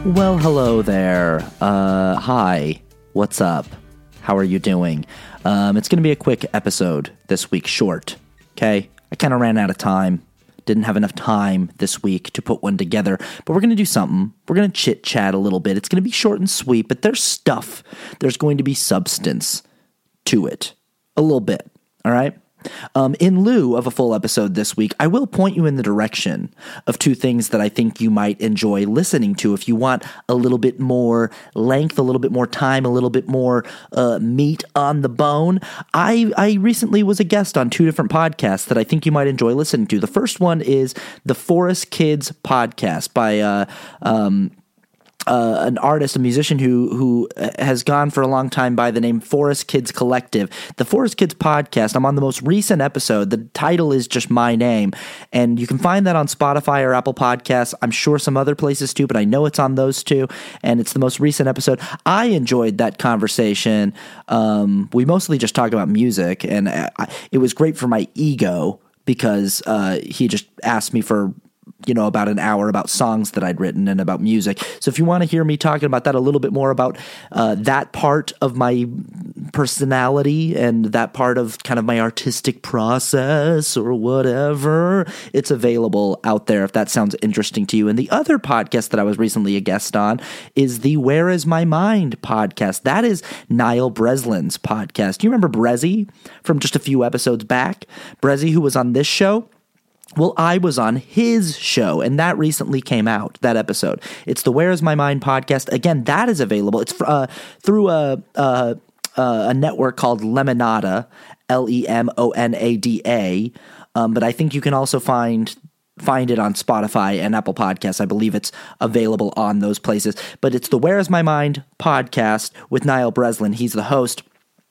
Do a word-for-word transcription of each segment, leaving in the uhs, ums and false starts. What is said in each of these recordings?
Well, hello there. Uh, hi. What's up? How are you doing? Um, it's going to be a quick episode this week, short. Okay? I kind of ran out of time. Didn't have enough time this week to put one together, but we're going to do something. We're going to chit-chat a little bit. It's going to be short and sweet, but there's stuff. There's going to be substance to it. A little bit. All right? Um, in lieu of a full episode this week, I will point you in the direction of two things that I think you might enjoy listening to if you want a little bit more length, a little bit more time, a little bit more uh, meat on the bone. I, I recently was a guest on two different podcasts that I think you might enjoy listening to. The first one is the Forest Kids podcast by uh, um, Uh, an artist, a musician who who has gone for a long time by the name Forest Kids Collective. The Forest Kids podcast, I'm on the most recent episode. The title is just my name, and you can find that on Spotify or Apple Podcasts. I'm sure some other places too, but I know it's on those two, and it's the most recent episode. I enjoyed that conversation. Um, we mostly just talk about music, and I, it was great for my ego because uh, he just asked me for you know, about an hour about songs that I'd written and about music. So if you want to hear me talking about that a little bit more about uh, that part of my personality and that part of kind of my artistic process or whatever, it's available out there if that sounds interesting to you. And the other podcast that I was recently a guest on is the Where Is My Mind podcast. That is Niall Breslin's podcast. Do you remember Brezzy from just a few episodes back? Brezzy, who was on this show? Well, I was on his show, and that recently came out, that episode. It's the Where Is My Mind podcast. Again, that is available. It's uh, through a, a, a network called Lemonada, L E M O N A D A, um, but I think you can also find find it on Spotify and Apple Podcasts. I believe it's available on those places. But it's the Where Is My Mind podcast with Niall Breslin. He's the host.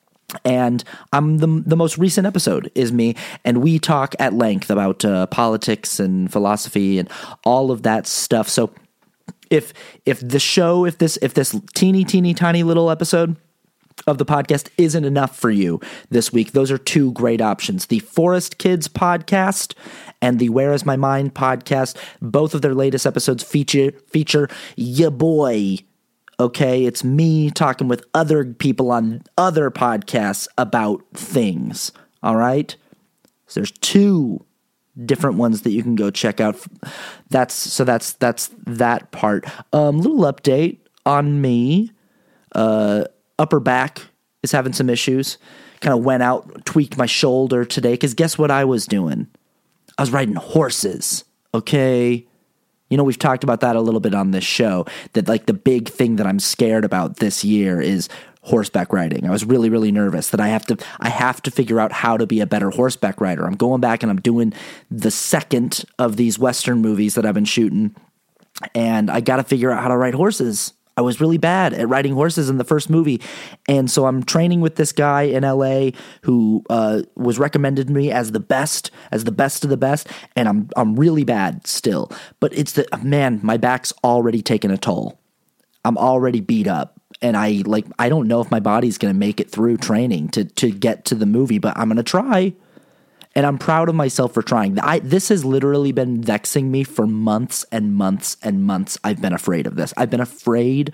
And I'm the the most recent episode is me, and we talk at length about uh, politics and philosophy and all of that stuff. So if if the show, if this if this teeny teeny tiny little episode of the podcast isn't enough for you this week, those are two great options: the Forest Kids podcast and the Where Is My Mind podcast. Both of their latest episodes feature feature ya boy. Okay, it's me talking with other people on other podcasts about things, all right? So there's two different ones that you can go check out. That's so that's that's that part. Um, little update on me. Uh, upper back is having some issues. Kind of went out, tweaked my shoulder today, because guess what I was doing? I was riding horses, okay? You know, we've talked about that a little bit on this show, that like the big thing that I'm scared about this year is horseback riding. I was really, really nervous that I have to, I have to figure out how to be a better horseback rider. I'm going back and I'm doing the second of these Western movies that I've been shooting, and I got to figure out how to ride horses. I was really bad at riding horses in the first movie, and so I'm training with this guy in L A who uh, was recommended to me as the best, as the best of the best, and I'm I'm really bad still. But it's the man, my back's already taken a toll. I'm already beat up, and I like I don't know if my body's gonna make it through training to to get to the movie, but I'm gonna try. And I'm proud of myself for trying. I, this has literally been vexing me for months and months and months. I've been afraid of this. I've been afraid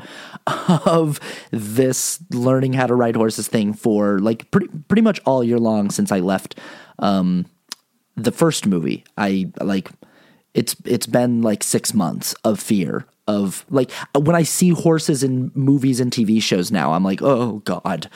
of this learning how to ride horses thing for like pretty pretty much all year long since I left um, the first movie. I like it's it's been like six months of fear of like when I see horses in movies and T V shows now, I'm like, oh God.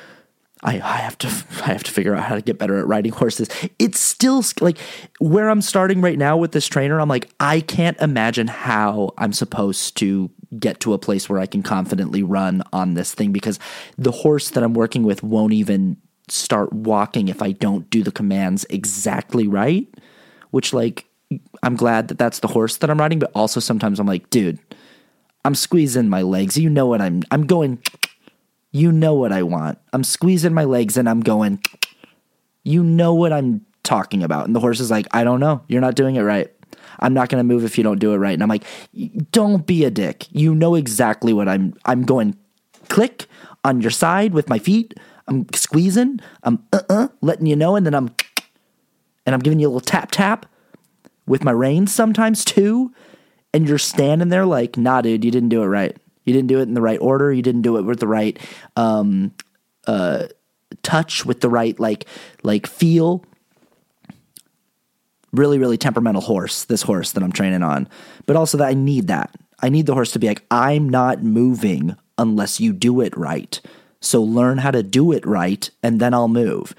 I, I have to I have to figure out how to get better at riding horses. It's still like where I'm starting right now with this trainer. I'm like, I can't imagine how I'm supposed to get to a place where I can confidently run on this thing, because the horse that I'm working with won't even start walking if I don't do the commands exactly right, which like I'm glad that that's the horse that I'm riding. But also sometimes I'm like, dude, I'm squeezing my legs. You know what I'm I'm going. You know what I want. I'm squeezing my legs and I'm going, you know what I'm talking about. And the horse is like, I don't know. You're not doing it right. I'm not going to move if you don't do it right. And I'm like, don't be a dick. You know exactly what I'm, I'm going click on your side with my feet. I'm squeezing. I'm uh-uh, letting you know. And then I'm, and I'm giving you a little tap tap with my reins sometimes too. and you're standing there like, nah, dude, you didn't do it right. You didn't do it in the right order. You didn't do it with the right um, uh, touch, with the right like like feel. Really, really temperamental horse, this horse that I'm training on. But also that I need that. I need the horse to be like, I'm not moving unless you do it right. So learn how to do it right, and then I'll move.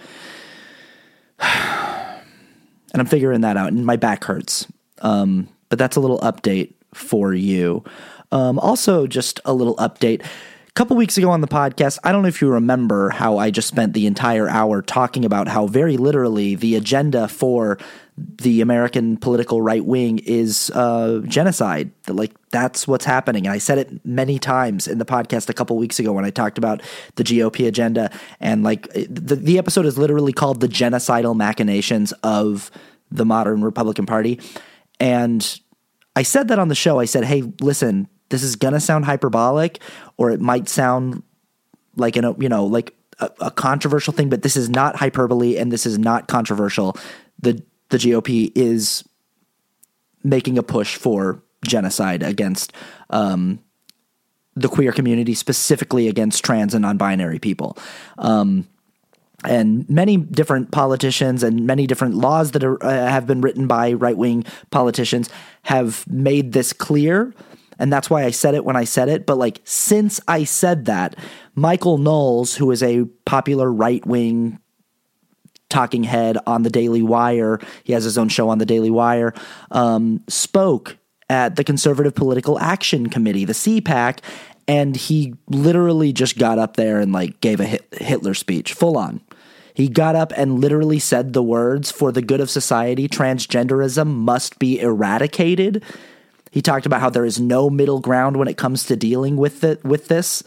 And I'm figuring that out, and my back hurts. Um, but that's a little update for you. Um, also, just a little update. A couple weeks ago on the podcast, I don't know if you remember how I just spent the entire hour talking about how very literally the agenda for the American political right wing is uh, genocide. Like, that's what's happening. And I said it many times in the podcast a couple weeks ago when I talked about the G O P agenda. And like the, the episode is literally called The Genocidal Machinations of the Modern Republican Party. And I said that on the show. I said, hey, listen, this is going to sound hyperbolic, or it might sound like, an, you know, like a, a controversial thing, but this is not hyperbole and this is not controversial. The The G O P is making a push for genocide against um, the queer community, specifically against trans and non-binary people. Um, and many different politicians and many different laws that are, uh, have been written by right-wing politicians have made this clear. And that's why I said it when I said it. But like, since I said that, Michael Knowles, who is a popular right-wing talking head on the Daily Wire, he has his own show on the Daily Wire, um, spoke at the Conservative Political Action Committee, the C PAC, and he literally just got up there and like gave a Hitler speech, full on. He got up and literally said the words, "For the good of society, transgenderism must be eradicated." He talked about how there is no middle ground when it comes to dealing with it, with this.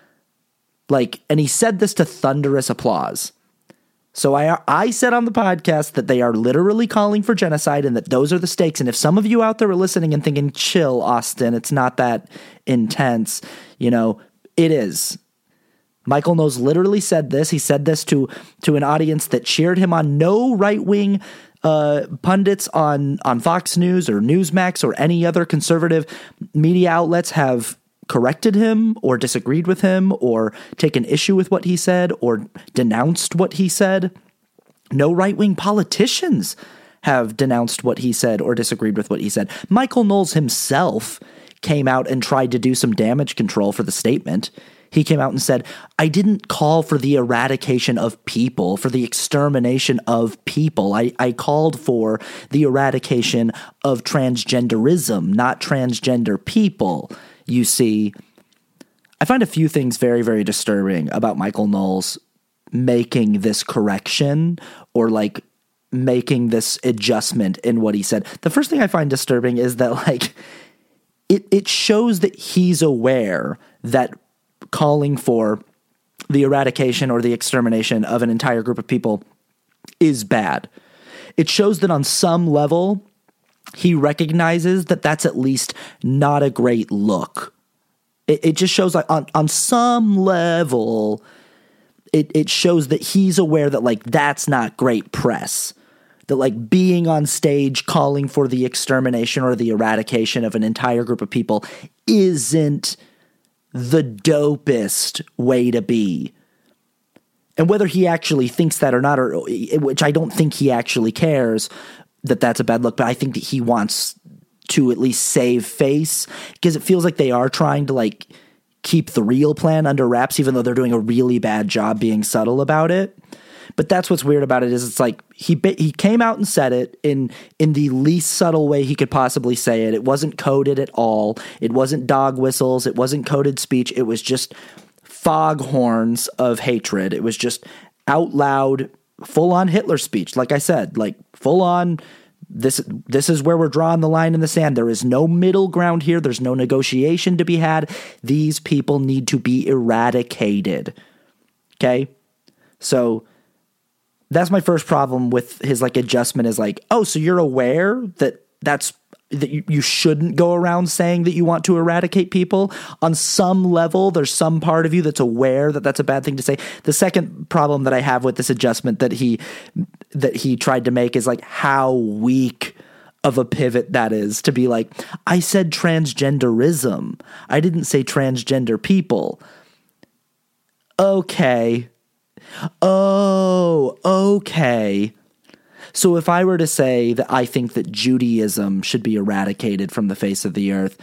Like, and he said this to thunderous applause. So I I said on the podcast that they are literally calling for genocide and that those are the stakes. And if some of you out there are listening and thinking, chill, Austin, it's not that intense, you know, it is. Michael Knowles literally said this. He said this to, to an audience that cheered him on. No right-wing uh, pundits on, on Fox News or Newsmax or any other conservative media outlets have corrected him or disagreed with him or taken issue with what he said or denounced what he said. No right-wing politicians have denounced what he said or disagreed with what he said. Michael Knowles himself came out and tried to do some damage control for the statement. He came out and said, I didn't call for the eradication of people, for the extermination of people. I, I called for the eradication of transgenderism, not transgender people. You see, I find a few things very, very disturbing about Michael Knowles making this correction or like making this adjustment in what he said. The first thing I find disturbing is that like it, it shows that he's aware that calling for the eradication or the extermination of an entire group of people is bad. It shows that on some level, he recognizes that that's at least not a great look. It, it just shows like on, on some level, it, it shows that he's aware that like that's not great press. That like being on stage calling for the extermination or the eradication of an entire group of people isn't the dopest way to be. And whether he actually thinks that or not, or which I don't think he actually cares, that that's a bad look, but I think that he wants to at least save face, because it feels like they are trying to like keep the real plan under wraps, even though they're doing a really bad job being subtle about it. But that's what's weird about it is it's like he he came out and said it in in the least subtle way he could possibly say it. It wasn't coded at all. It wasn't dog whistles. It wasn't coded speech. It was just foghorns of hatred. It was just out loud, full on Hitler speech. Like I said, like full on. This this is where we're drawing the line in the sand. There is no middle ground here. There's no negotiation to be had. These people need to be eradicated. Okay, so. That's my first problem with his like adjustment is like, oh, so you're aware that that's that you, you shouldn't go around saying that you want to eradicate people. On some level, there's some part of you that's aware that that's a bad thing to say. The second problem that I have with this adjustment that he that he tried to make is like how weak of a pivot that is to be like, I said transgenderism. I didn't say transgender people. Okay. Oh, okay. So if I were to say that I think that Judaism should be eradicated from the face of the earth,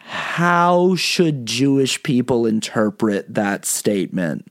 how should Jewish people interpret that statement?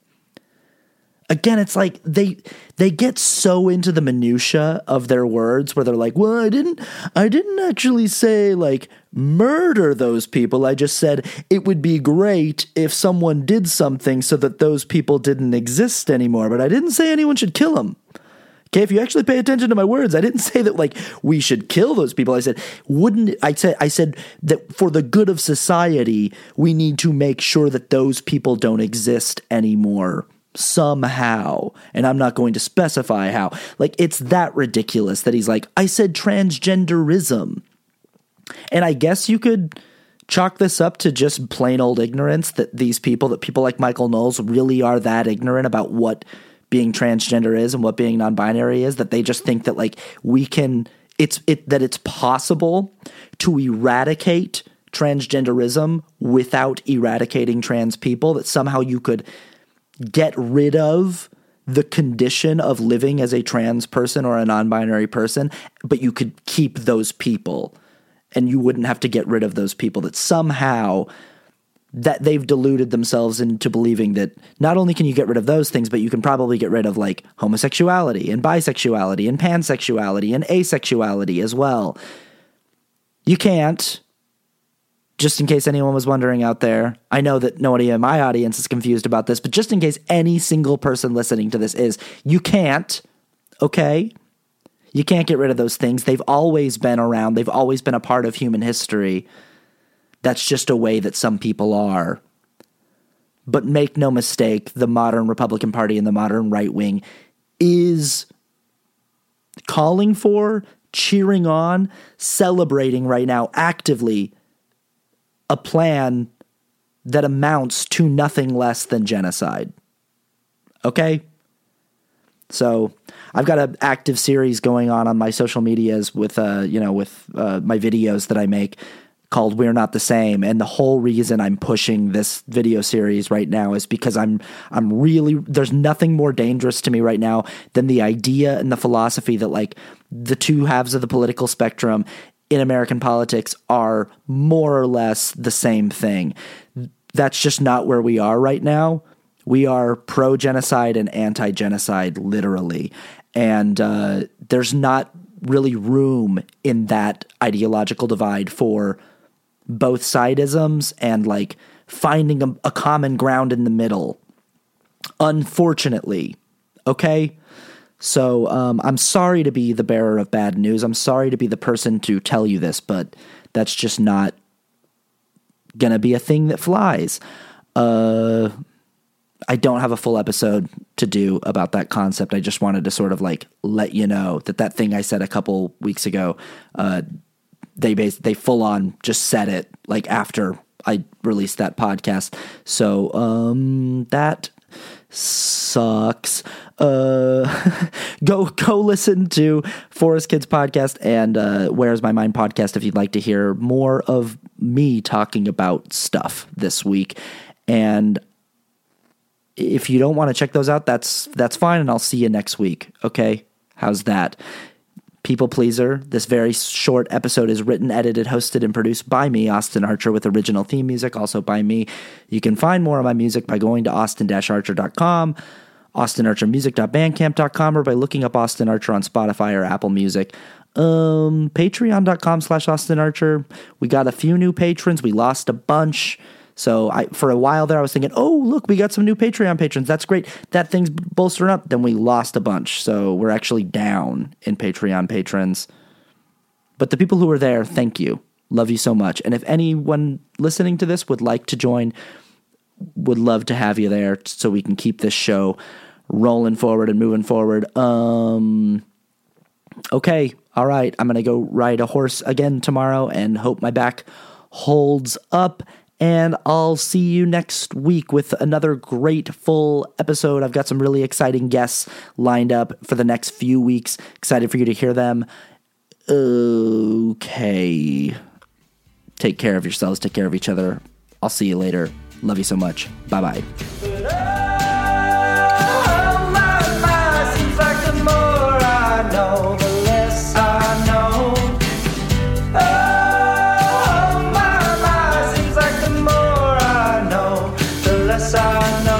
Again, it's like they they get so into the minutia of their words where they're like, well, I didn't I didn't actually say like murder those people. I just said it would be great if someone did something so that those people didn't exist anymore. But I didn't say anyone should kill them. Okay, if you actually pay attention to my words, I didn't say that like we should kill those people. I said, wouldn't I said I said that for the good of society, we need to make sure that those people don't exist anymore. Somehow, and I'm not going to specify how. Like, it's that ridiculous that he's like, I said transgenderism. And I guess you could chalk this up to just plain old ignorance, that these people, that people like Michael Knowles really are that ignorant about what being transgender is and what being non-binary is, that they just think that like we can, it's it that it's possible to eradicate transgenderism without eradicating trans people, that somehow you could get rid of the condition of living as a trans person or a non-binary person, but you could keep those people and you wouldn't have to get rid of those people, that somehow that they've deluded themselves into believing that not only can you get rid of those things, but you can probably get rid of like homosexuality and bisexuality and pansexuality and asexuality as well. You can't. Just in case anyone was wondering out there, I know that nobody in my audience is confused about this, but just in case any single person listening to this is, you can't, okay? You can't get rid of those things. They've always been around. They've always been a part of human history. That's just a way that some people are. But make no mistake, the modern Republican Party and the modern right wing is calling for, cheering on, celebrating right now actively a plan that amounts to nothing less than genocide. Okay? So I've got an active series going on on my social medias with, uh, you know, with uh, my videos that I make called We're Not the Same. And the whole reason I'm pushing this video series right now is because I'm, I'm really, there's nothing more dangerous to me right now than the idea and the philosophy that like the two halves of the political spectrum in American politics are more or less the same thing. That's just not where we are right now. We are pro-genocide and anti-genocide, literally. And uh, there's not really room in that ideological divide for both sidisms and like finding a, a common ground in the middle. Unfortunately. Okay? So um, I'm sorry to be the bearer of bad news. I'm sorry to be the person to tell you this, but that's just not going to be a thing that flies. Uh, I don't have a full episode to do about that concept. I just wanted to sort of like let you know that that thing I said a couple weeks ago, uh, they bas- they full on just said it like after I released that podcast. So um, that sucks. Uh, go go listen to Forest Kids podcast and uh, Where's My Mind podcast if you'd like to hear more of me talking about stuff this week. And if you don't want to check those out, that's that's fine, and I'll see you next week. Okay? How's that? People Pleaser. This very short episode is written, edited, hosted, and produced by me, Austin Archer, with original theme music also by me. You can find more of my music by going to austin dash archer dot com, austin archer music dot bandcamp dot com, or by looking up Austin Archer on Spotify or Apple Music. Um, patreon dot com slash Austin Archer. We got a few new patrons. We lost a bunch. So I, for a while there, I was thinking, oh, look, we got some new Patreon patrons. That's great. That thing's bolstering up. Then we lost a bunch. So we're actually down in Patreon patrons. But the people who are there, thank you. Love you so much. And if anyone listening to this would like to join, would love to have you there so we can keep this show rolling forward and moving forward. Um, okay. All right. I'm going to go ride a horse again tomorrow and hope my back holds up. And I'll see you next week with another great full episode. I've got some really exciting guests lined up for the next few weeks. Excited for you to hear them. Okay. Take care of yourselves. Take care of each other. I'll see you later. Love you so much. Bye-bye. I know